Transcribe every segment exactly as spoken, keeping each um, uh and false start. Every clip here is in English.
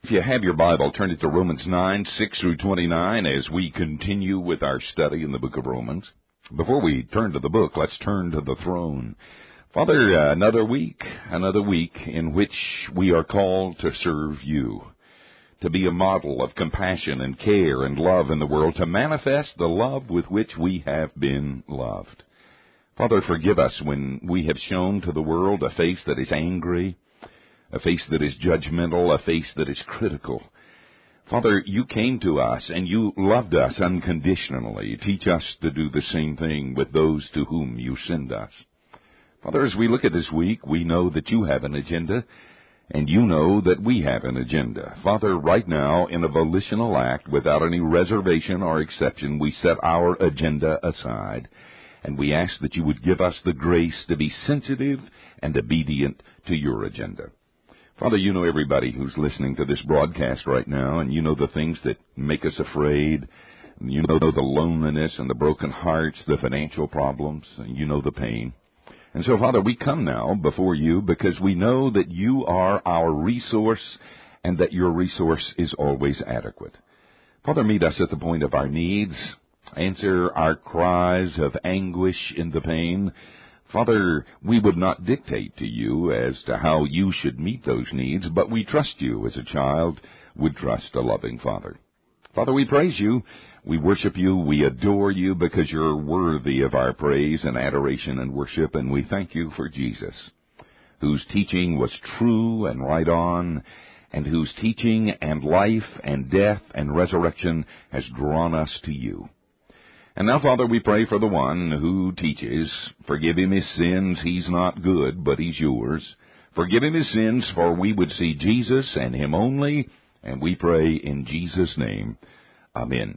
If you have your Bible, turn it to Romans nine, six through twenty-nine as we continue with our study in the book of Romans. Before we turn to the book, let's turn to the throne. Father, uh, another week, another week in which we are called to serve you, to be a model of compassion and care and love in the world, to manifest the love with which we have been loved. Father, forgive us when we have shown to the world a face that is angry, a face that is judgmental, a face that is critical. Father, you came to us and you loved us unconditionally. Teach us to do the same thing with those to whom you send us. Father, as we look at this week, we know that you have an agenda, and you know that we have an agenda. Father, right now, in a volitional act, without any reservation or exception, we set our agenda aside, and we ask that you would give us the grace to be sensitive and obedient to your agenda. Father, you know everybody who's listening to this broadcast right now, and you know the things that make us afraid. You know the loneliness and the broken hearts, the financial problems, and you know the pain. And so, Father, we come now before you because we know that you are our resource and that your resource is always adequate. Father, meet us at the point of our needs. Answer our cries of anguish in the pain. Father, we would not dictate to you as to how you should meet those needs, but we trust you as a child would trust a loving Father. Father, we praise you, we worship you, we adore you because you're worthy of our praise and adoration and worship, and we thank you for Jesus, whose teaching was true and right on, and whose teaching and life and death and resurrection has drawn us to you. And now, Father, we pray for the one who teaches. Forgive him his sins. He's not good, but he's yours. Forgive him his sins, for we would see Jesus and him only, and we pray in Jesus' name. Amen.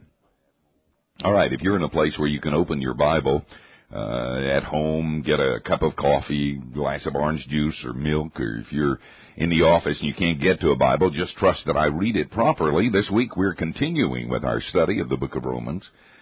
All right, if you're in a place where you can open your Bible uh, at home, get a cup of coffee, glass of orange juice or milk, or if you're in the office and you can't get to a Bible, just trust that I read it properly. This week we're continuing with our study of the book of Romans.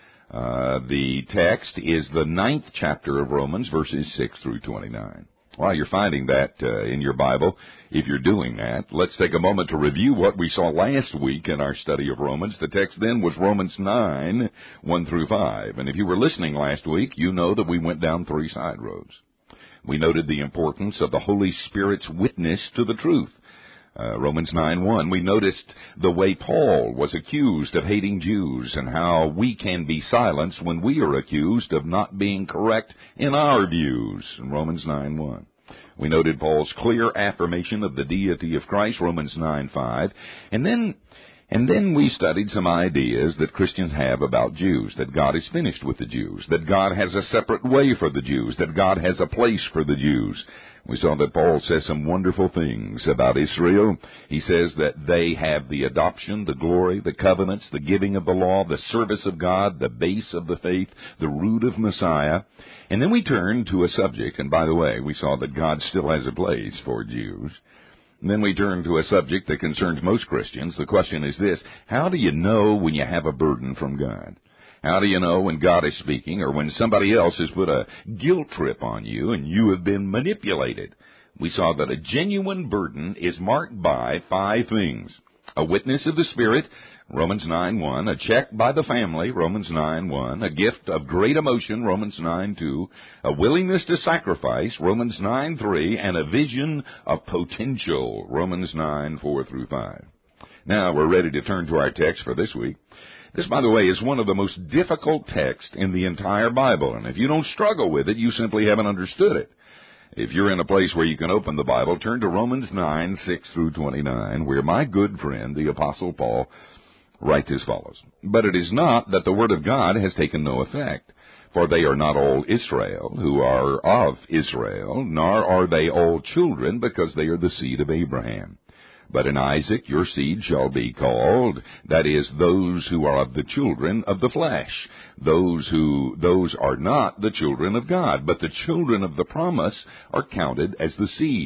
Uh, the text is the ninth chapter of Romans, verses six through twenty-nine. While you're finding that uh, in your Bible, if you're doing that, let's take a moment to review what we saw last week in our study of Romans. The text then was Romans nine, one through five. And if you were listening last week, you know that we went down three side roads. We noted the importance of the Holy Spirit's witness to the truth. Uh, Romans nine one, we noticed the way Paul was accused of hating Jews and how we can be silenced when we are accused of not being correct in our views. In Romans nine one. We noted Paul's clear affirmation of the deity of Christ, Romans nine five. And then, and then we studied some ideas that Christians have about Jews, that God is finished with the Jews, that God has a separate way for the Jews, that God has a place for the Jews. We saw that Paul says some wonderful things about Israel. He says that they have the adoption, the glory, the covenants, the giving of the law, the service of God, the base of the faith, the root of Messiah. And then we turned to a subject, and by the way, we saw that God still has a place for Jews. And then we turned to a subject that concerns most Christians. The question is this: how do you know when you have a burden from God? How do you know when God is speaking or when somebody else has put a guilt trip on you and you have been manipulated? We saw that a genuine burden is marked by five things: a witness of the Spirit, Romans nine one, a check by the family, Romans nine one, a gift of great emotion, Romans nine two, a willingness to sacrifice, Romans nine three, and a vision of potential, Romans nine four through five. Now we're ready to turn to our text for this week. This, by the way, is one of the most difficult texts in the entire Bible, and if you don't struggle with it, you simply haven't understood it. If you're in a place where you can open the Bible, turn to Romans nine, six through twenty-nine, where my good friend, the Apostle Paul, writes as follows: But it is not that the word of God has taken no effect, for they are not all Israel who are of Israel, nor are they all children, because they are the seed of Abraham. But in Isaac your seed shall be called, that is, those who are of the children of the flesh. Those who, those are not the children of God, but the children of the promise are counted as the seed.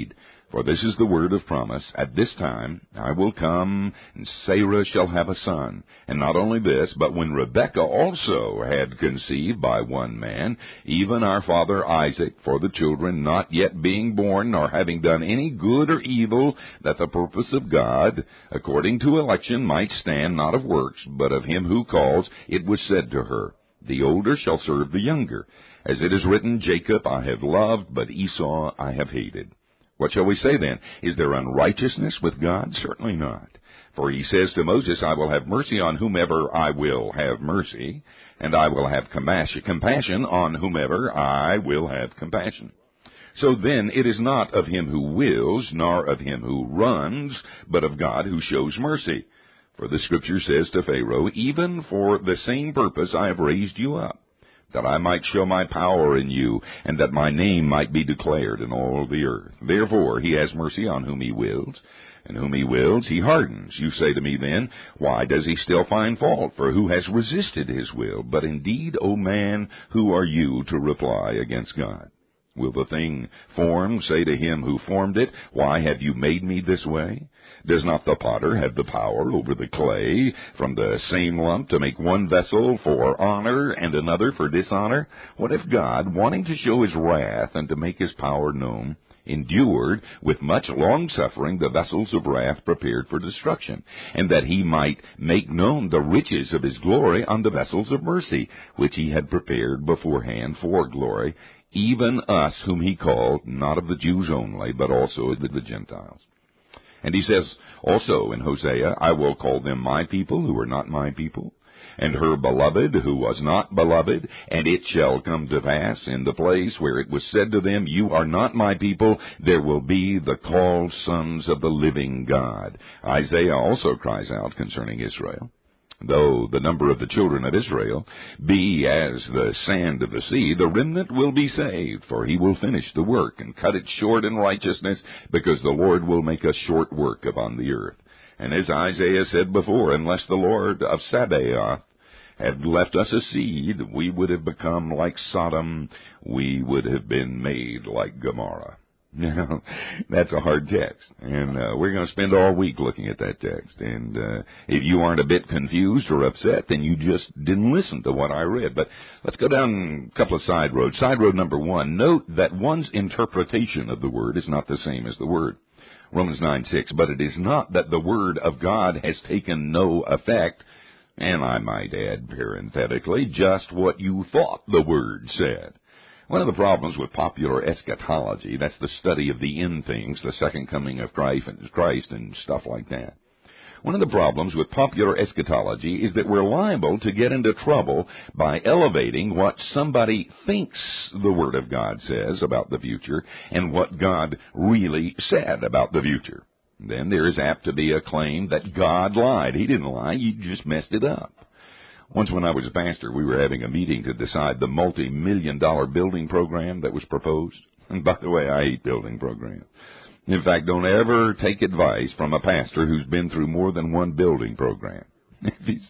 For this is the word of promise. At this time I will come, and Sarah shall have a son. And not only this, but when Rebekah also had conceived by one man, even our father Isaac, for the children not yet being born, nor having done any good or evil, that the purpose of God, according to election, might stand, not of works, but of him who calls, it was said to her, The older shall serve the younger. As it is written, Jacob I have loved, but Esau I have hated. What shall we say then? Is there unrighteousness with God? Certainly not. For he says to Moses, I will have mercy on whomever I will have mercy, and I will have compassion on whomever I will have compassion. So then it is not of him who wills, nor of him who runs, but of God who shows mercy. For the Scripture says to Pharaoh, Even for the same purpose I have raised you up, that I might show my power in you, and that my name might be declared in all the earth. Therefore he has mercy on whom he wills, and whom he wills he hardens. You say to me then, Why does he still find fault? For who has resisted his will? But indeed, O man, who are you to reply against God? Will the thing formed say to him who formed it, Why have you made me this way? Does not the potter have the power over the clay from the same lump to make one vessel for honor and another for dishonor? What if God, wanting to show his wrath and to make his power known, endured with much longsuffering the vessels of wrath prepared for destruction, and that he might make known the riches of his glory on the vessels of mercy, which he had prepared beforehand for glory, even us whom he called, not of the Jews only, but also of the Gentiles. And he says also in Hosea, I will call them my people who are not my people, and her beloved who was not beloved. And it shall come to pass in the place where it was said to them, You are not my people, there will be the called sons of the living God. Isaiah also cries out concerning Israel. Though the number of the children of Israel be as the sand of the sea, the remnant will be saved, for he will finish the work and cut it short in righteousness, because the Lord will make a short work upon the earth. And as Isaiah said before, unless the Lord of Sabaoth had left us a seed, we would have become like Sodom, we would have been made like Gomorrah. Now, that's a hard text, and uh, we're going to spend all week looking at that text. And uh, if you aren't a bit confused or upset, then you just didn't listen to what I read. But let's go down a couple of side roads. Side road number one, note that one's interpretation of the word is not the same as the word. Romans nine six, but it is not that the word of God has taken no effect, and I might add parenthetically, just what you thought the word said. One of the problems with popular eschatology, that's the study of the end things, the second coming of Christ and Christ and stuff like that. One of the problems with popular eschatology is that we're liable to get into trouble by elevating what somebody thinks the Word of God says about the future and what God really said about the future. Then there is apt to be a claim that God lied. He didn't lie, you just messed it up. Once when I was a pastor, we were having a meeting to decide the multi-million dollar building program that was proposed. And by the way, I hate building programs. In fact, don't ever take advice from a pastor who's been through more than one building program. If he's,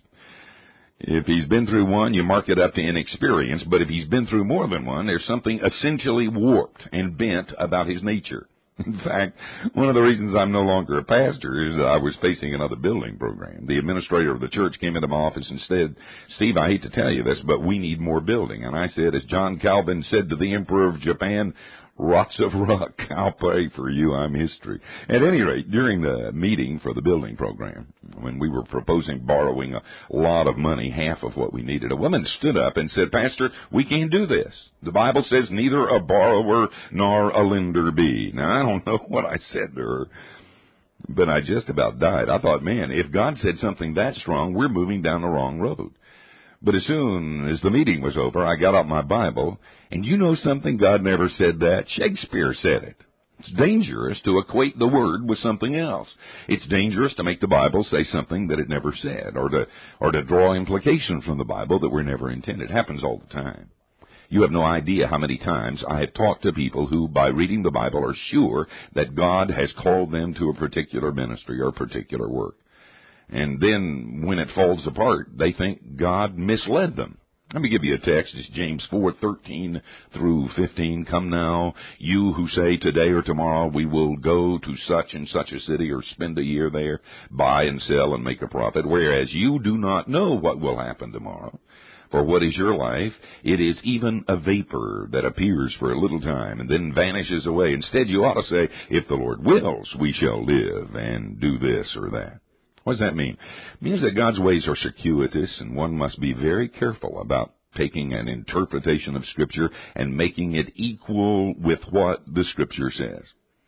if he's been through one, you mark it up to inexperience. But if he's been through more than one, there's something essentially warped and bent about his nature. In fact, one of the reasons I'm no longer a pastor is that I was facing another building program. The administrator of the church came into my office and said, Steve, I hate to tell you this, but we need more building. And I said, as John Calvin said to the Emperor of Japan, rocks of rock, I'll pray for you, I'm history. At any rate, during the meeting for the building program, when we were proposing borrowing a lot of money, half of what we needed, a woman stood up and said, Pastor, we can't do this. The Bible says neither a borrower nor a lender be. Now, I don't know what I said to her, but I just about died. I thought, man, if God said something that strong, we're moving down the wrong road. But as soon as the meeting was over, I got out my Bible, and you know something? God never said that. Shakespeare said it. It's dangerous to equate the word with something else. It's dangerous to make the Bible say something that it never said, or to or to draw implications from the Bible that were never intended. It happens all the time. You have no idea how many times I have talked to people who, by reading the Bible, are sure that God has called them to a particular ministry or a particular work. And then when it falls apart, they think God misled them. Let me give you a text. It's James four thirteen through fifteen. Come now, you who say today or tomorrow we will go to such and such a city or spend a year there, buy and sell and make a profit, whereas you do not know what will happen tomorrow. For what is your life? It is even a vapor that appears for a little time and then vanishes away. Instead, you ought to say, if the Lord wills, we shall live and do this or that. What does that mean? It means that God's ways are circuitous, and one must be very careful about taking an interpretation of Scripture and making it equal with what the Scripture says.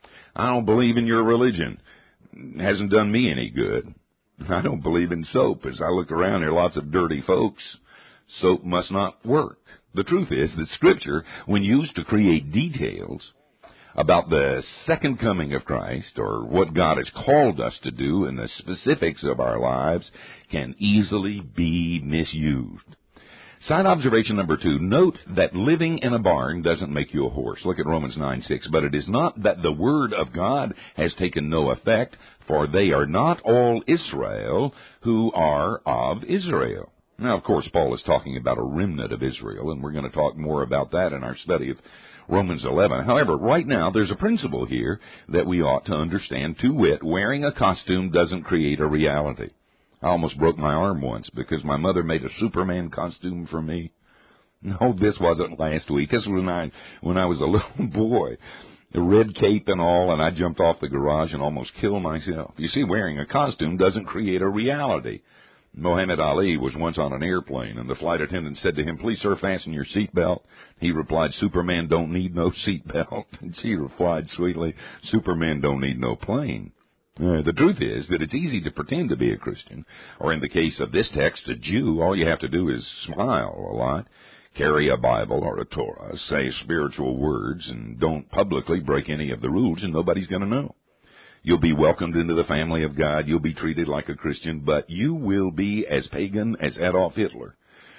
I don't believe in your religion. It hasn't done me any good. I don't believe in soap. As I look around, there are lots of dirty folks. Soap must not work. The truth is that Scripture, when used to create details about the second coming of Christ, or what God has called us to do in the specifics of our lives, can easily be misused. Side observation number two, note that living in a barn doesn't make you a horse. Look at Romans nine six. But it is not that the word of God has taken no effect, for they are not all Israel who are of Israel. Now, of course, Paul is talking about a remnant of Israel, and we're going to talk more about that in our study of Romans eleven. However, right now, there's a principle here that we ought to understand, to wit, wearing a costume doesn't create a reality. I almost broke my arm once because my mother made a Superman costume for me. No, this wasn't last week. This was when I, when I was a little boy. The red cape and all, and I jumped off the garage and almost killed myself. You see, wearing a costume doesn't create a reality. Muhammad Ali was once on an airplane, and the flight attendant said to him, "Please, sir, fasten your seatbelt." He replied, "Superman don't need no seatbelt." And she replied sweetly, "Superman don't need no plane." Uh, the truth is that it's easy to pretend to be a Christian, or in the case of this text, a Jew. All you have to do is smile a lot, carry a Bible or a Torah, say spiritual words, and don't publicly break any of the rules, and nobody's going to know. You'll be welcomed into the family of God. You'll be treated like a Christian, but you will be as pagan as Adolf Hitler.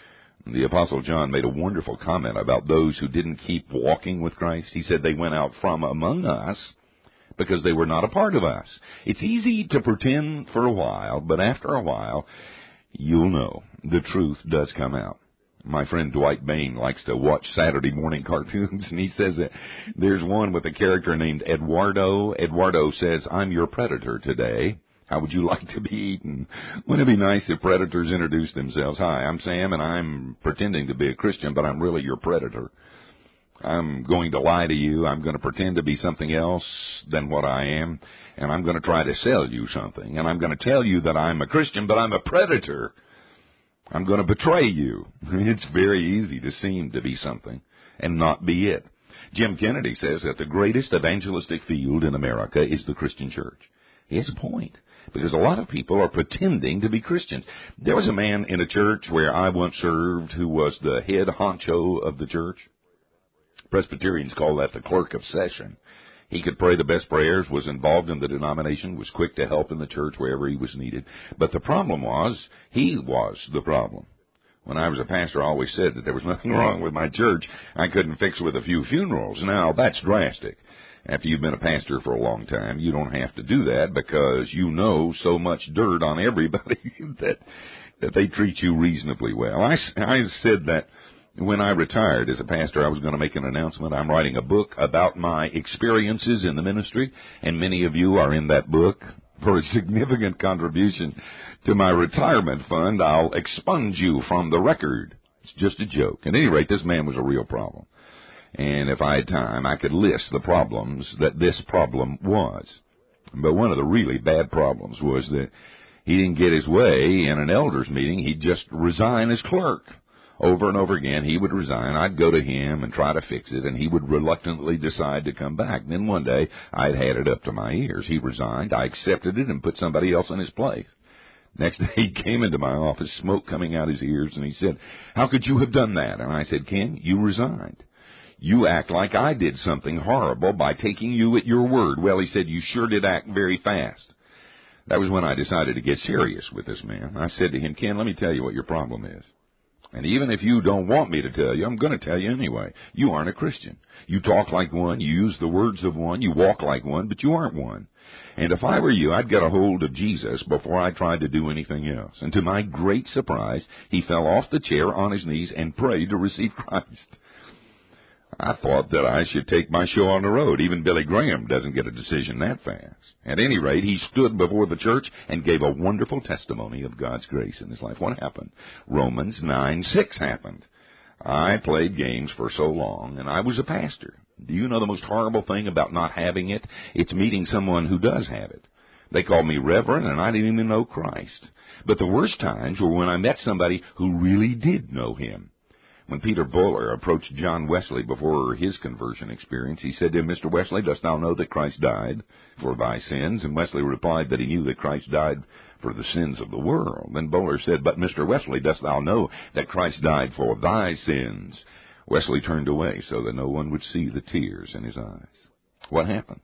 The Apostle John made a wonderful comment about those who didn't keep walking with Christ. He said they went out from among us because they were not a part of us. It's easy to pretend for a while, but after a while, you'll know. The truth does come out. My friend Dwight Bain likes to watch Saturday morning cartoons, and he says that there's one with a character named Eduardo. Eduardo says, "I'm your predator today. How would you like to be eaten?" Wouldn't it be nice if predators introduced themselves? "Hi, I'm Sam, and I'm pretending to be a Christian, but I'm really your predator. I'm going to lie to you. I'm going to pretend to be something else than what I am, and I'm going to try to sell you something. And I'm going to tell you that I'm a Christian, but I'm a predator. I'm going to betray you." It's very easy to seem to be something and not be it. Jim Kennedy says that the greatest evangelistic field in America is the Christian church. He has a point, because a lot of people are pretending to be Christians. There was a man in a church where I once served who was the head honcho of the church. Presbyterians call that the clerk of session. He could pray the best prayers, was involved in the denomination, was quick to help in the church wherever he was needed. But the problem was, he was the problem. When I was a pastor, I always said that there was nothing wrong with my church I couldn't fix with a few funerals. Now, that's drastic. After you've been a pastor for a long time, you don't have to do that because you know so much dirt on everybody that that they treat you reasonably well. I, I said that when I retired as a pastor, I was going to make an announcement. I'm writing a book about my experiences in the ministry, and many of you are in that book. For a significant contribution to my retirement fund, I'll expunge you from the record. It's just a joke. At any rate, this man was a real problem. And if I had time, I could list the problems that this problem was. But one of the really bad problems was that he didn't get his way in an elders meeting. He'd just resign as clerk. Over and over again, he would resign. I'd go to him and try to fix it, and he would reluctantly decide to come back. Then one day, I'd had it up to my ears. He resigned. I accepted it and put somebody else in his place. Next day, he came into my office, smoke coming out his ears, and he said, "How could you have done that?" And I said, "Ken, you resigned. You act like I did something horrible by taking you at your word." Well, he said, "You sure did act very fast." That was when I decided to get serious with this man. I said to him, "Ken, let me tell you what your problem is. And even if you don't want me to tell you, I'm going to tell you anyway. You aren't a Christian. You talk like one, you use the words of one, you walk like one, but you aren't one. And if I were you, I'd get a hold of Jesus before I tried to do anything else. And to my great surprise, he fell off the chair on his knees and prayed to receive Christ. I thought that I should take my show on the road. Even Billy Graham doesn't get a decision that fast. At any rate, he stood before the church and gave a wonderful testimony of God's grace in his life. What happened? Romans nine six happened. I played games for so long, and I was a pastor. Do you know the most horrible thing about not having it? It's meeting someone who does have it. They called me Reverend, and I didn't even know Christ. But the worst times were when I met somebody who really did know him. When Peter Buller approached John Wesley before his conversion experience, he said to him, Mister Wesley, dost thou know that Christ died for thy sins? And Wesley replied that he knew that Christ died for the sins of the world. Then Buller said, but Mister Wesley, dost thou know that Christ died for thy sins? Wesley turned away so that no one would see the tears in his eyes. What happened?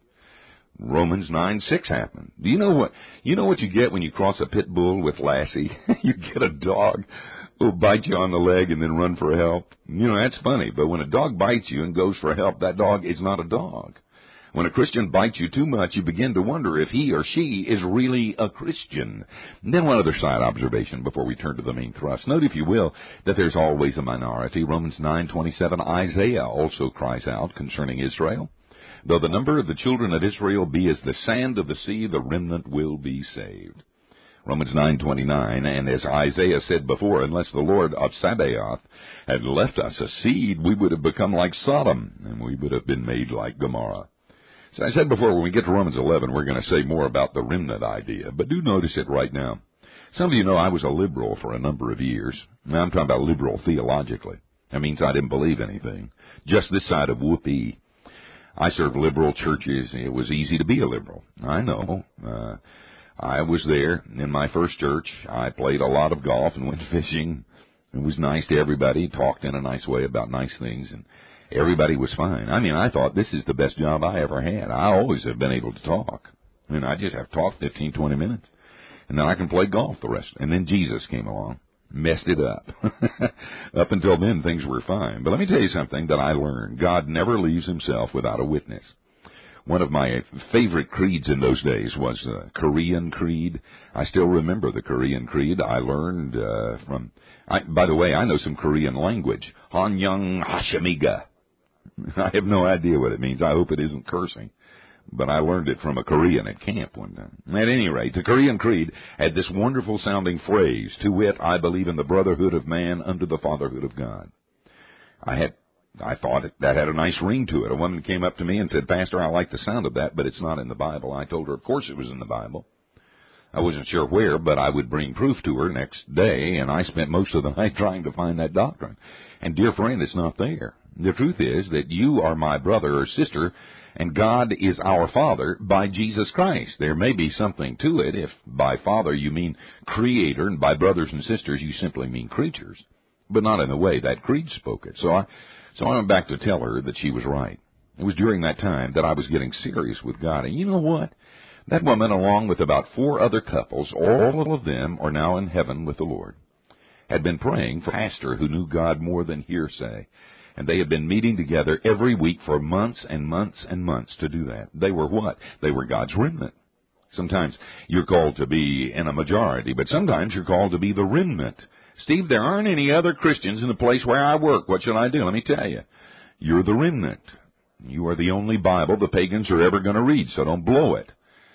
Romans nine six happened. Do you know what, you know what you get when you cross a pit bull with Lassie? You get a dog who'll bite you on the leg and then run for help. You know, that's funny, but when a dog bites you and goes for help, that dog is not a dog. When a Christian bites you too much, you begin to wonder if he or she is really a Christian. And then one other side observation before we turn to the main thrust. Note, if you will, that there's always a minority. Romans nine twenty-seven, Isaiah also cries out concerning Israel. Though the number of the children of Israel be as the sand of the sea, the remnant will be saved. Romans nine twenty-nine, and as Isaiah said before, unless the Lord of Sabaoth had left us a seed, we would have become like Sodom, and we would have been made like Gomorrah. So I said before, when we get to Romans eleven, we're going to say more about the remnant idea, but do notice it right now. Some of you know I was a liberal for a number of years. Now I'm talking about liberal theologically. That means I didn't believe anything. Just this side of whoopee. I served liberal churches. It was easy to be a liberal. I know. Uh, I was there in my first church. I played a lot of golf and went fishing. It was nice to everybody, talked in a nice way about nice things, and everybody was fine. I mean, I thought this is the best job I ever had. I always have been able to talk. I mean, I just have to talk fifteen, twenty minutes, and then I can play golf the rest. And then Jesus came along, messed it up. Up until then, things were fine. But let me tell you something that I learned. God never leaves himself without a witness. One of my favorite creeds in those days was the Korean Creed. I still remember the Korean Creed. I learned uh, from, I, by the way, I know some Korean language. Hanyang Hashimiga. I have no idea what it means. I hope it isn't cursing. But I learned it from a Korean at camp one time. At any rate, the Korean Creed had this wonderful sounding phrase, to wit, I believe in the brotherhood of man under the fatherhood of God. I had I thought it, that had a nice ring to it. A woman came up to me and said, Pastor, I like the sound of that, but it's not in the Bible. I told her, of course it was in the Bible. I wasn't sure where, but I would bring proof to her next day, and I spent most of the night trying to find that doctrine. And, dear friend, it's not there. The truth is that you are my brother or sister, and God is our Father by Jesus Christ. There may be something to it if by Father you mean Creator, and by brothers and sisters you simply mean creatures, but not in the way that creed spoke it. So I... So I went back to tell her that she was right. It was during that time that I was getting serious with God. And you know what? That woman, along with about four other couples, all of them are now in heaven with the Lord, had been praying for a pastor who knew God more than hearsay. And they had been meeting together every week for months and months and months to do that. They were what? They were God's remnant. Sometimes you're called to be in a majority, but sometimes you're called to be the remnant. Steve, there aren't any other Christians in the place where I work. What should I do? Let me tell you. You're the remnant. You are the only Bible the pagans are ever going to read, so don't blow it.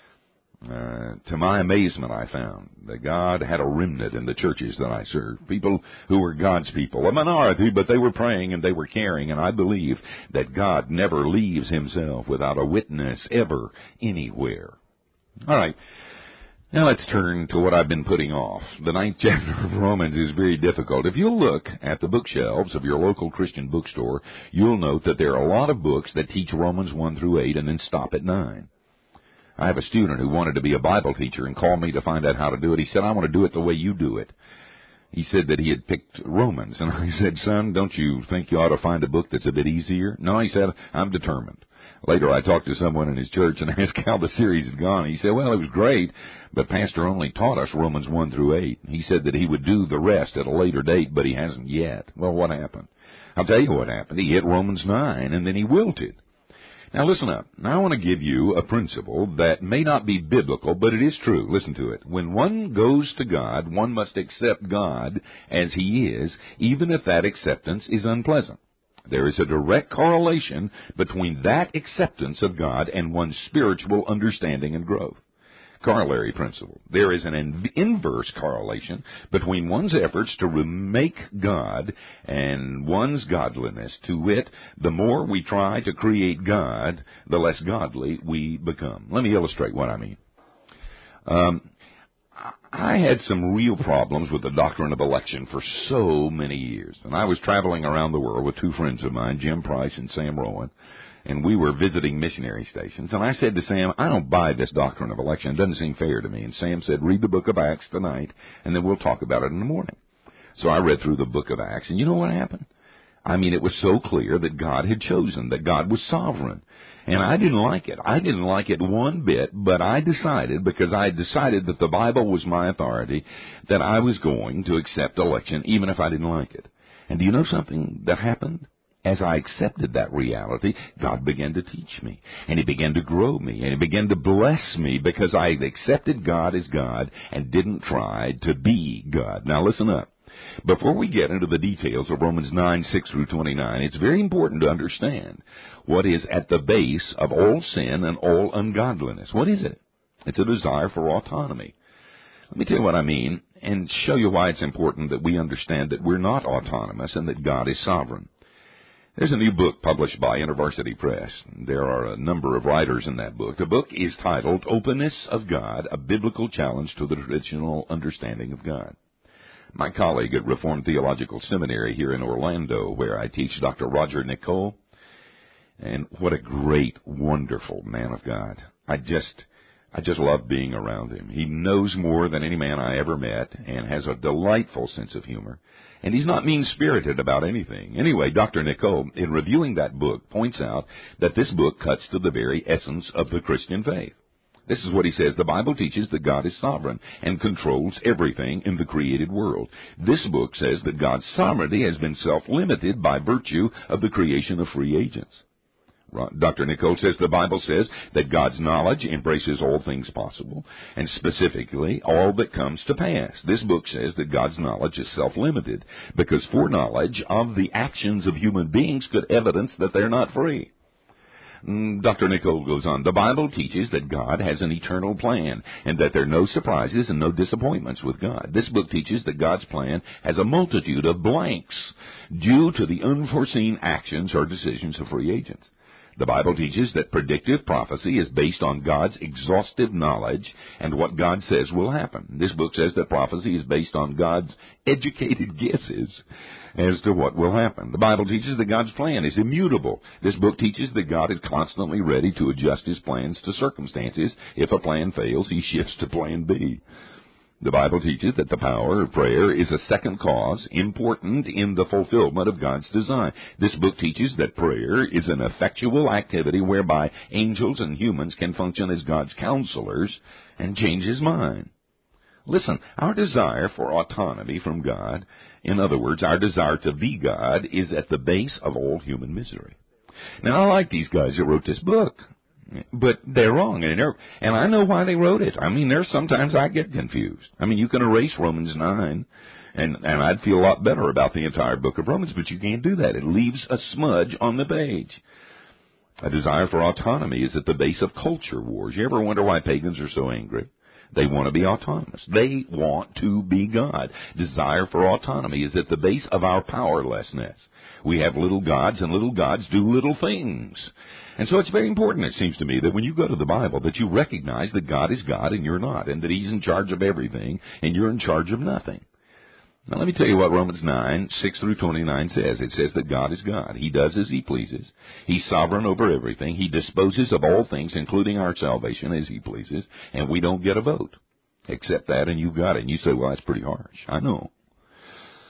Uh, to my amazement, I found that God had a remnant in the churches that I served. People who were God's people. A minority, but they were praying and they were caring. And I believe that God never leaves himself without a witness ever, anywhere. All right. Now let's turn to what I've been putting off. The ninth chapter of Romans is very difficult. If you'll look at the bookshelves of your local Christian bookstore, you'll note that there are a lot of books that teach Romans one through eight and then stop at nine. I have a student who wanted to be a Bible teacher and called me to find out how to do it. He said, I want to do it the way you do it. He said that he had picked Romans. And I said, son, don't you think you ought to find a book that's a bit easier? No, he said, I'm determined. Later, I talked to someone in his church and asked how the series had gone. He said, well, it was great, but Pastor only taught us Romans one through eight. He said that he would do the rest at a later date, but he hasn't yet. Well, what happened? I'll tell you what happened. He hit Romans nine, and then he wilted. Now, listen up. Now, I want to give you a principle that may not be biblical, but it is true. Listen to it. When one goes to God, one must accept God as He is, even if that acceptance is unpleasant. There is a direct correlation between that acceptance of God and one's spiritual understanding and growth. Corollary principle. There is an in- inverse correlation between one's efforts to remake God and one's godliness. To wit, the more we try to create God, the less godly we become. Let me illustrate what I mean. Um, I had some real problems with the doctrine of election for so many years. And I was traveling around the world with two friends of mine, Jim Price and Sam Rowan, and we were visiting missionary stations. And I said to Sam, I don't buy this doctrine of election. It doesn't seem fair to me. And Sam said, read the book of Acts tonight, and then we'll talk about it in the morning. So I read through the book of Acts, and you know what happened? I mean, it was so clear that God had chosen, that God was sovereign. And I didn't like it. I didn't like it one bit, but I decided, because I had decided that the Bible was my authority, that I was going to accept election even if I didn't like it. And do you know something that happened? As I accepted that reality, God began to teach me, and He began to grow me, and He began to bless me because I accepted God as God and didn't try to be God. Now listen up. Before we get into the details of Romans nine, six through twenty-nine, it's very important to understand what is at the base of all sin and all ungodliness. What is it? It's a desire for autonomy. Let me tell you what I mean and show you why it's important that we understand that we're not autonomous and that God is sovereign. There's a new book published by InterVarsity Press. There are a number of writers in that book. The book is titled Openness of God, A Biblical Challenge to the Traditional Understanding of God. My colleague at Reformed Theological Seminary here in Orlando, where I teach, Doctor Roger Nicole, and what a great, wonderful man of God. I just, I just love being around him. He knows more than any man I ever met and has a delightful sense of humor. And he's not mean-spirited about anything. Anyway, Doctor Nicole, in reviewing that book, points out that this book cuts to the very essence of the Christian faith. This is what he says. The Bible teaches that God is sovereign and controls everything in the created world. This book says that God's sovereignty has been self-limited by virtue of the creation of free agents. Doctor Nicole says the Bible says that God's knowledge embraces all things possible, and specifically all that comes to pass. This book says that God's knowledge is self-limited because foreknowledge of the actions of human beings could evidence that they're not free. Doctor Nicole goes on, the Bible teaches that God has an eternal plan and that there are no surprises and no disappointments with God. This book teaches that God's plan has a multitude of blanks due to the unforeseen actions or decisions of free agents. The Bible teaches that predictive prophecy is based on God's exhaustive knowledge and what God says will happen. This book says that prophecy is based on God's educated guesses as to what will happen. The Bible teaches that God's plan is immutable. This book teaches that God is constantly ready to adjust His plans to circumstances. If a plan fails, He shifts to plan B. The Bible teaches that the power of prayer is a second cause, important in the fulfillment of God's design. This book teaches that prayer is an effectual activity whereby angels and humans can function as God's counselors and change His mind. Listen, our desire for autonomy from God, in other words, our desire to be God, is at the base of all human misery. Now, I like these guys that wrote this book. But they're wrong, and, they're, and I know why they wrote it. I mean, there's sometimes I get confused. I mean, you can erase Romans nine, and, and I'd feel a lot better about the entire book of Romans, but you can't do that. It leaves a smudge on the page. A desire for autonomy is at the base of culture wars. You ever wonder why pagans are so angry? They want to be autonomous. They want to be God. Desire for autonomy is at the base of our powerlessness. We have little gods, and little gods do little things. And so it's very important, it seems to me, that when you go to the Bible, that you recognize that God is God and you're not, and that He's in charge of everything and you're in charge of nothing. Now, let me tell you what Romans nine, six through twenty-nine says. It says that God is God. He does as He pleases. He's sovereign over everything. He disposes of all things, including our salvation, as He pleases, and we don't get a vote. Accept that, and you've got it. And you say, well, that's pretty harsh. I know.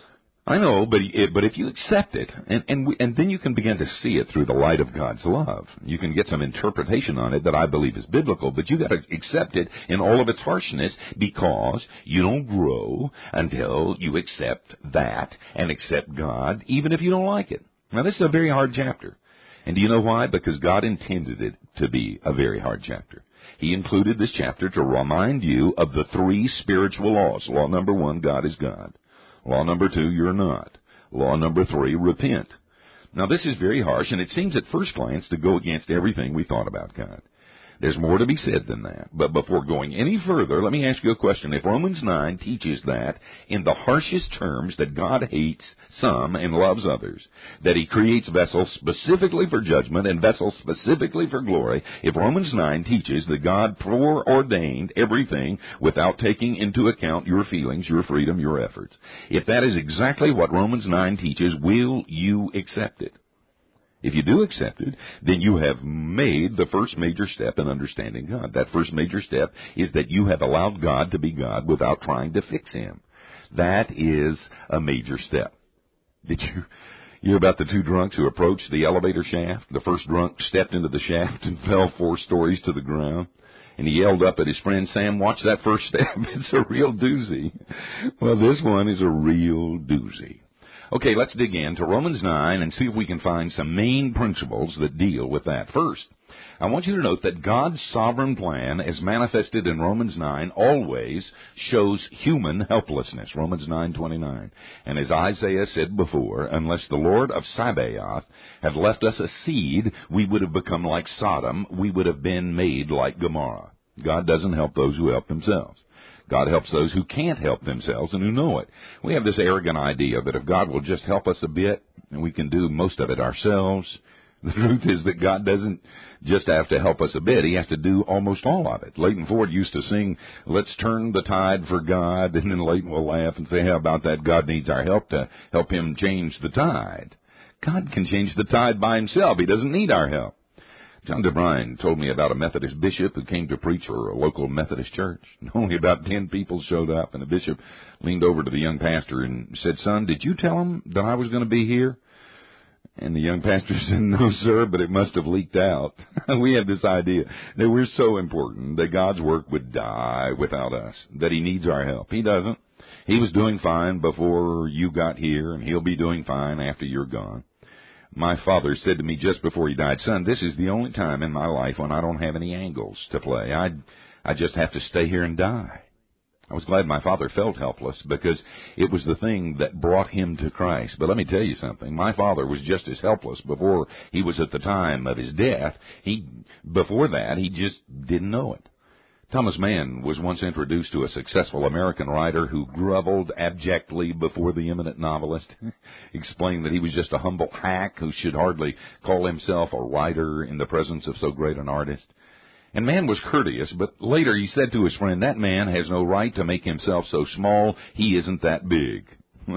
I know, but it, but if you accept it, and and, we, and then you can begin to see it through the light of God's love. You can get some interpretation on it that I believe is biblical, but you got to accept it in all of its harshness, because you don't grow until you accept that and accept God, even if you don't like it. Now, this is a very hard chapter. And do you know why? Because God intended it to be a very hard chapter. He included this chapter to remind you of the three spiritual laws. Law number one, God is God. Law number two, you're not. Law number three, repent. Now, this is very harsh, and it seems at first glance to go against everything we thought about God. There's more to be said than that. But before going any further, let me ask you a question. If Romans nine teaches that in the harshest terms that God hates some and loves others, that he creates vessels specifically for judgment and vessels specifically for glory, if Romans nine teaches that God foreordained everything without taking into account your feelings, your freedom, your efforts, if that is exactly what Romans nine teaches, will you accept it? If you do accept it, then you have made the first major step in understanding God. That first major step is that you have allowed God to be God without trying to fix him. That is a major step. Did you hear about the two drunks who approached the elevator shaft? The first drunk stepped into the shaft and fell four stories to the ground. And he yelled up at his friend, Sam, watch that first step. It's a real doozy. Well, this one is a real doozy. Okay, let's dig into Romans nine and see if we can find some main principles that deal with that. First, I want you to note that God's sovereign plan, as manifested in Romans nine, always shows human helplessness. Romans nine twenty-nine. And as Isaiah said before, unless the Lord of Sabaoth had left us a seed, we would have become like Sodom. We would have been made like Gomorrah. God doesn't help those who help themselves. God helps those who can't help themselves and who know it. We have this arrogant idea that if God will just help us a bit, and we can do most of it ourselves. The truth is that God doesn't just have to help us a bit. He has to do almost all of it. Leighton Ford used to sing, let's turn the tide for God, and then Leighton will laugh and say, how about that? God needs our help to help him change the tide. God can change the tide by himself. He doesn't need our help. John DeBrine told me about a Methodist bishop who came to preach for a local Methodist church. Only about ten people showed up, and the bishop leaned over to the young pastor and said, son, did you tell him that I was going to be here? And the young pastor said, no, sir, but it must have leaked out. We have this idea that we're so important that God's work would die without us, that he needs our help. He doesn't. He was doing fine before you got here, and he'll be doing fine after you're gone. My father said to me just before he died, son, this is the only time in my life when I don't have any angles to play. I I just have to stay here and die. I was glad my father felt helpless, because it was the thing that brought him to Christ. But let me tell you something. My father was just as helpless before he was at the time of his death. He Before that, he just didn't know it. Thomas Mann was once introduced to a successful American writer who groveled abjectly before the eminent novelist, explained that he was just a humble hack who should hardly call himself a writer in the presence of so great an artist. And Mann was courteous, but later he said to his friend, that man has no right to make himself so small, he isn't that big.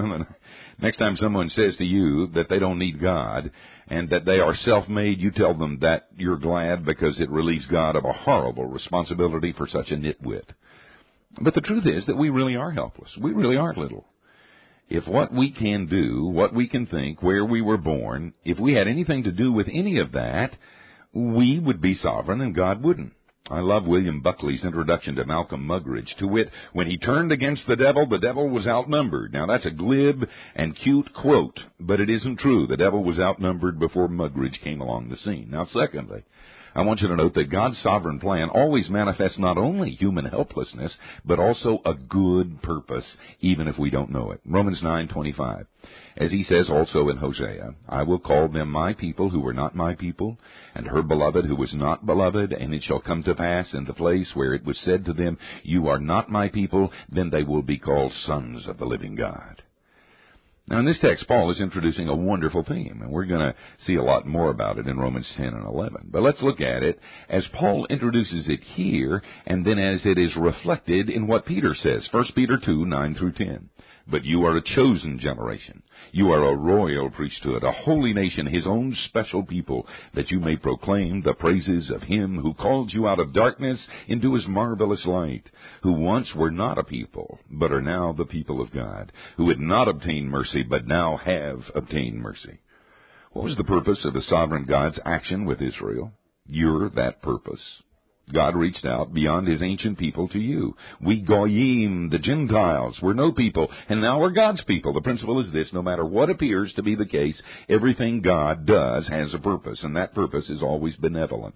Next time someone says to you that they don't need God and that they are self-made, you tell them that you're glad, because it relieves God of a horrible responsibility for such a nitwit. But the truth is that we really are helpless. We really are little. If what we can do, what we can think, where we were born, if we had anything to do with any of that, we would be sovereign and God wouldn't. I love William Buckley's introduction to Malcolm Muggeridge, to wit, when he turned against the devil, the devil was outnumbered. Now, that's a glib and cute quote, but it isn't true. The devil was outnumbered before Muggeridge came along the scene. Now, secondly, I want you to note that God's sovereign plan always manifests not only human helplessness, but also a good purpose, even if we don't know it. Romans nine twenty-five. As he says also in Hosea, I will call them my people who were not my people, and her beloved who was not beloved, and it shall come to pass in the place where it was said to them, you are not my people, then they will be called sons of the living God. Now, in this text, Paul is introducing a wonderful theme, and we're going to see a lot more about it in Romans ten and eleven. But let's look at it as Paul introduces it here, and then as it is reflected in what Peter says, First Peter two, nine through ten. But you are a chosen generation. You are a royal priesthood, a holy nation, his own special people, that you may proclaim the praises of him who called you out of darkness into his marvelous light, who once were not a people, but are now the people of God, who had not obtained mercy mercy, but now have obtained mercy. What was the purpose of the sovereign God's action with Israel? You're that purpose. God reached out beyond his ancient people to you. We goyim, the Gentiles, we're no people, and now we're God's people. The principle is this: no matter what appears to be the case, everything God does has a purpose, and that purpose is always benevolent.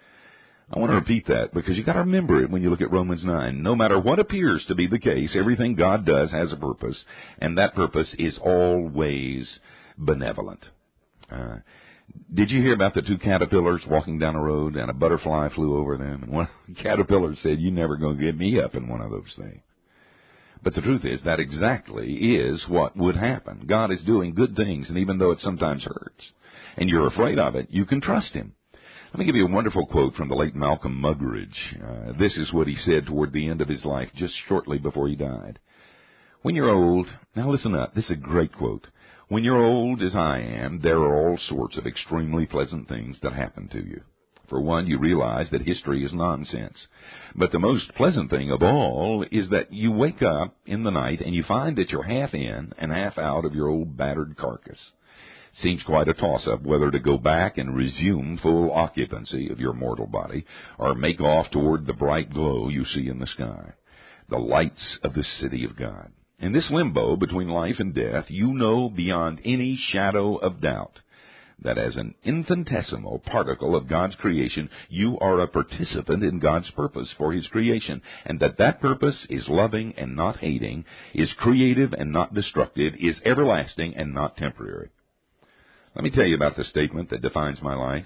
I want to repeat that because you've got to remember it when you look at Romans nine. No matter what appears to be the case, everything God does has a purpose, and that purpose is always benevolent. Uh, did you hear about the two caterpillars walking down a road and a butterfly flew over them? And one caterpillar said, "You're never going to get me up in one of those things." But the truth is that exactly is what would happen. God is doing good things, and even though it sometimes hurts, and you're afraid of it, you can trust him. Let me give you a wonderful quote from the late Malcolm Muggeridge. Uh, this is what he said toward the end of his life, just shortly before he died. When you're old, now listen up, this is a great quote. When you're old, as I am, there are all sorts of extremely pleasant things that happen to you. For one, you realize that history is nonsense. But the most pleasant thing of all is that you wake up in the night and you find that you're half in and half out of your old battered carcass. Seems quite a toss-up whether to go back and resume full occupancy of your mortal body or make off toward the bright glow you see in the sky, the lights of the city of God. In this limbo between life and death, you know beyond any shadow of doubt that as an infinitesimal particle of God's creation, you are a participant in God's purpose for his creation, and that that purpose is loving and not hating, is creative and not destructive, is everlasting and not temporary. Let me tell you about the statement that defines my life.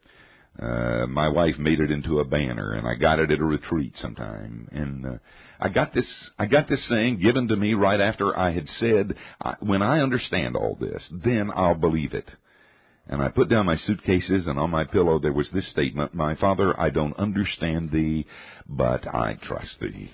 Uh, my wife made it into a banner, and I got it at a retreat sometime. And uh, I got this, I got this saying given to me right after I had said, "When I understand all this, then I'll believe it." And I put down my suitcases, and on my pillow there was this statement: "My Father, I don't understand thee, but I trust thee."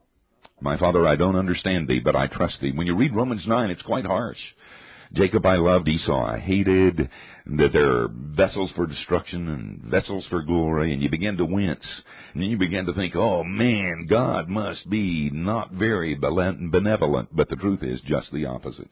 My Father, I don't understand thee, but I trust thee. When you read Romans nine, it's quite harsh. Jacob I loved, Esau I hated, that there are vessels for destruction and vessels for glory, and you begin to wince. And then you begin to think, oh man, God must be not very benevolent, but the truth is just the opposite.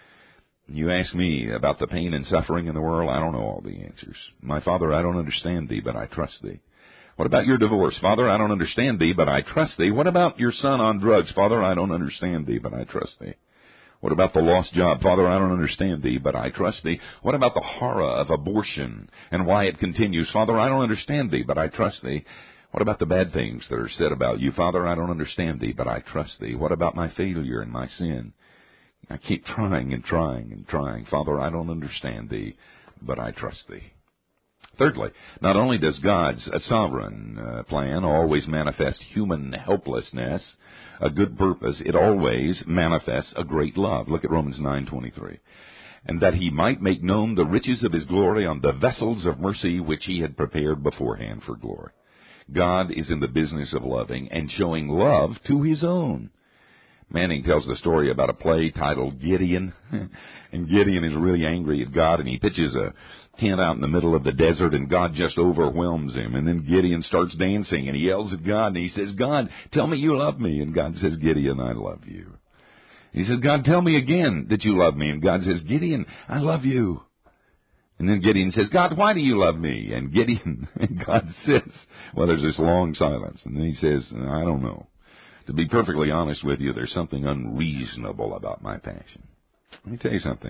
You ask me about the pain and suffering in the world, I don't know all the answers. My Father, I don't understand thee, but I trust thee. What about your divorce? Father, I don't understand thee, but I trust thee. What about your son on drugs? Father, I don't understand thee, but I trust thee. What about the lost job? Father, I don't understand thee, but I trust thee. What about the horror of abortion and why it continues? Father, I don't understand thee, but I trust thee. What about the bad things that are said about you? Father, I don't understand thee, but I trust thee. What about my failure and my sin? I keep trying and trying and trying. Father, I don't understand thee, but I trust thee. Thirdly, not only does God's sovereign uh, plan always manifest human helplessness, a good purpose, it always manifests a great love. Look at Romans nine twenty-three. And that he might make known the riches of his glory on the vessels of mercy which he had prepared beforehand for glory. God is in the business of loving and showing love to his own. Manning tells the story about a play titled Gideon. And Gideon is really angry at God, and he pitches a tent out in the middle of the desert, and God just overwhelms him. And then Gideon starts dancing, and he yells at God, and he says, God, tell me you love me. And God says, Gideon, I love you. He says, God, tell me again that you love me. And God says, Gideon, I love you. And then Gideon says, God, why do you love me? And Gideon, and God says, well, there's this long silence. And then he says, I don't know. To be perfectly honest with you, there's something unreasonable about my passion. Let me tell you something.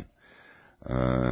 Uh,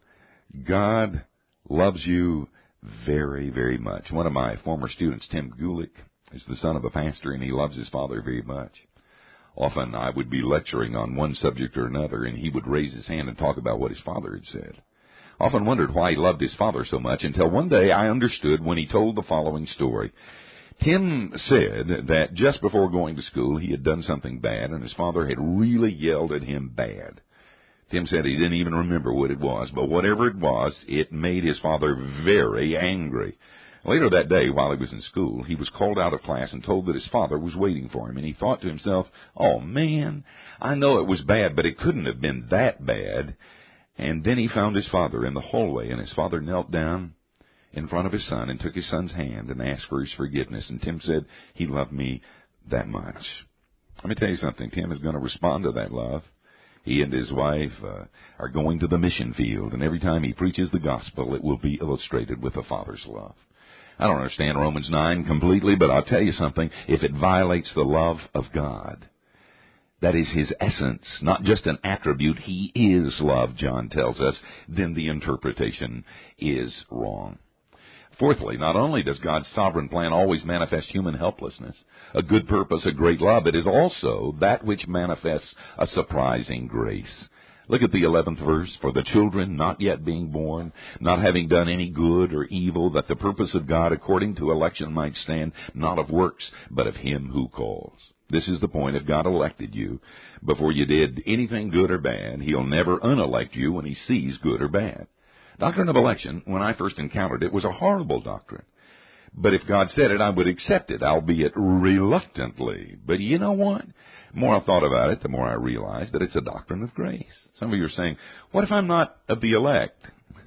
God loves you very, very much. One of my former students, Tim Gulick, is the son of a pastor, and he loves his father very much. Often I would be lecturing on one subject or another, and he would raise his hand and talk about what his father had said. Often wondered why he loved his father so much, until one day I understood when he told the following story. Tim said that just before going to school, he had done something bad, and his father had really yelled at him bad. Tim said he didn't even remember what it was, but whatever it was, it made his father very angry. Later that day, while he was in school, he was called out of class and told that his father was waiting for him, and he thought to himself, oh, man, I know it was bad, but it couldn't have been that bad. And then he found his father in the hallway, and his father knelt down in front of his son and took his son's hand and asked for his forgiveness. And Tim said, he loved me that much. Let me tell you something. Tim is going to respond to that love. He and his wife uh, are going to the mission field, and every time he preaches the gospel, it will be illustrated with the Father's love. I don't understand Romans nine completely, but I'll tell you something. If it violates the love of God, that is his essence, not just an attribute. He is love, John tells us, then the interpretation is wrong. Fourthly, not only does God's sovereign plan always manifest human helplessness, a good purpose, a great love, it is also that which manifests a surprising grace. Look at the eleventh verse. For the children not yet being born, not having done any good or evil, that the purpose of God according to election might stand, not of works, but of him who calls. This is the point. If God elected you before you did anything good or bad, he'll never unelect you when he sees good or bad. Doctrine of election, when I first encountered it, was a horrible doctrine. But if God said it, I would accept it, albeit reluctantly. But you know what? The more I thought about it, the more I realized that it's a doctrine of grace. Some of you are saying, what if I'm not of the elect?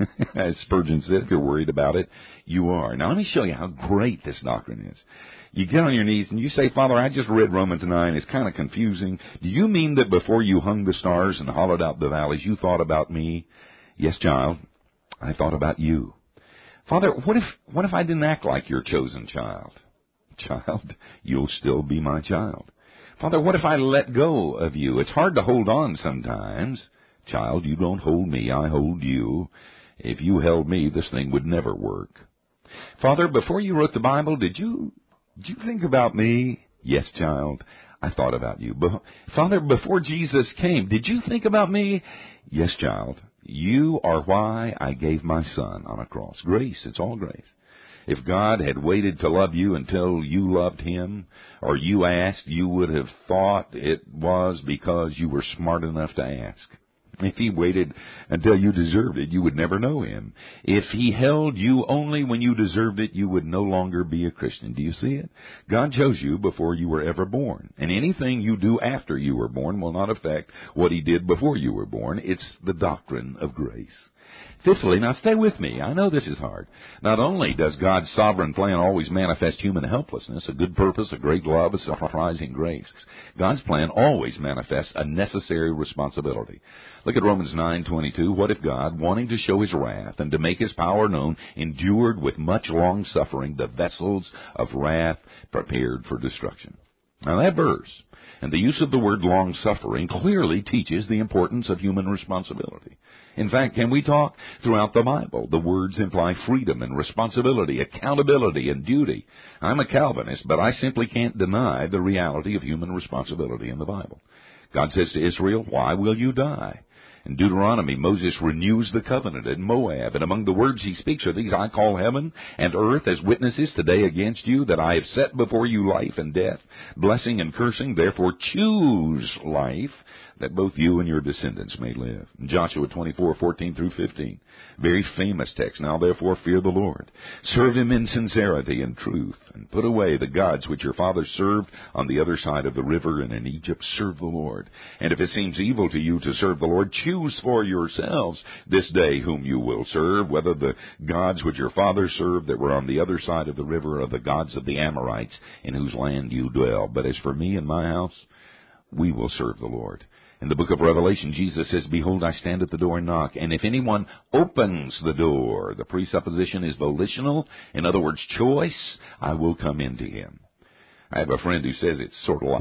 As Spurgeon said, if you're worried about it, you are. Now, let me show you how great this doctrine is. You get on your knees and you say, Father, I just read Romans nine. It's kind of confusing. Do you mean that before you hung the stars and hollowed out the valleys, you thought about me? Yes, child. I thought about you. Father, what if what if I didn't act like your chosen child? Child, you'll still be my child. Father, what if I let go of you? It's hard to hold on sometimes. Child, you don't hold me, I hold you. If you held me, this thing would never work. Father, before you wrote the Bible, did you did you think about me? Yes, child, I thought about you. Be- Father, before Jesus came, did you think about me? Yes, child. You are why I gave my son on a cross. Grace, it's all grace. If God had waited to love you until you loved him, or you asked, you would have thought it was because you were smart enough to ask. If he waited until you deserved it, you would never know him. If he held you only when you deserved it, you would no longer be a Christian. Do you see it? God chose you before you were ever born. And anything you do after you were born will not affect what he did before you were born. It's the doctrine of grace. Fifthly, now stay with me. I know this is hard. Not only does God's sovereign plan always manifest human helplessness, a good purpose, a great love, a surprising grace, God's plan always manifests a necessary responsibility. Look at Romans nine twenty-two. What if God, wanting to show his wrath and to make his power known, endured with much long suffering the vessels of wrath prepared for destruction? Now that verse and the use of the word long-suffering clearly teaches the importance of human responsibility. In fact, can we talk throughout the Bible? The words imply freedom and responsibility, accountability and duty. I'm a Calvinist, but I simply can't deny the reality of human responsibility in the Bible. God says to Israel, why will you die? In Deuteronomy, Moses renews the covenant at Moab, and among the words he speaks are these, I call heaven and earth as witnesses today against you, that I have set before you life and death, blessing and cursing. Therefore choose life, that both you and your descendants may live. In Joshua twenty-four, fourteen through fifteen, very famous text. Now therefore fear the Lord. Serve him in sincerity and truth, and put away the gods which your fathers served on the other side of the river and in Egypt. Serve the Lord. And if it seems evil to you to serve the Lord, choose for yourselves this day whom you will serve, whether the gods which your fathers served that were on the other side of the river, or the gods of the Amorites in whose land you dwell. But as for me and my house, we will serve the Lord. In the book of Revelation, Jesus says, behold, I stand at the door and knock, and if anyone opens the door, the presupposition is volitional, in other words, choice, I will come into him. I have a friend who says it's sort of like